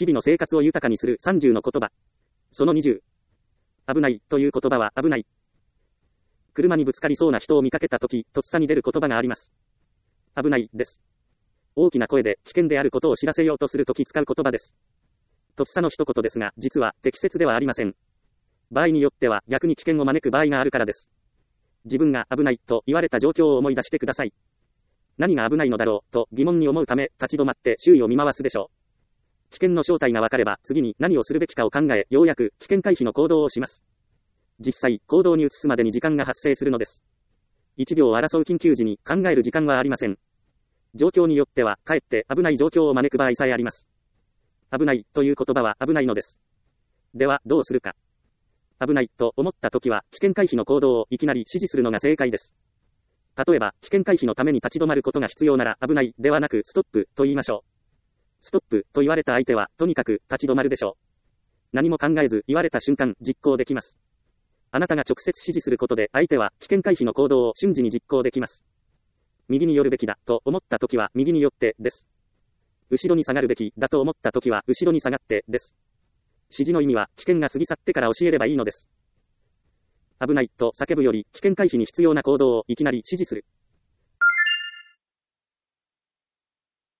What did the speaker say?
日々の生活を豊かにする30の言葉。その20。危ないという言葉は危ない。車にぶつかりそうな人を見かけたとき、とっさに出る言葉があります。危ないです。大きな声で危険であることを知らせようとするとき使う言葉です。とっさの一言ですが、実は適切ではありません。場合によっては逆に危険を招く場合があるからです。自分が危ないと言われた状況を思い出してください。何が危ないのだろうと疑問に思うため立ち止まって周囲を見回すでしょう。危険の正体が分かれば次に何をするべきかを考え、ようやく危険回避の行動をします。実際、行動に移すまでに時間が発生するのです。1秒を争う緊急時に考える時間はありません。状況によっては、かえって危ない状況を招く場合さえあります。危ないという言葉は危ないのです。では、どうするか。危ないと思ったときは、危険回避の行動をいきなり指示するのが正解です。例えば、危険回避のために立ち止まることが必要なら、危ないではなく、ストップと言いましょう。ストップと言われた相手は、とにかく立ち止まるでしょう。何も考えず言われた瞬間、実行できます。あなたが直接指示することで、相手は危険回避の行動を瞬時に実行できます。右に寄るべきだと思ったときは右に寄ってです。後ろに下がるべきだと思ったときは後ろに下がってです。指示の意味は危険が過ぎ去ってから教えればいいのです。危ないと叫ぶより危険回避に必要な行動をいきなり指示する。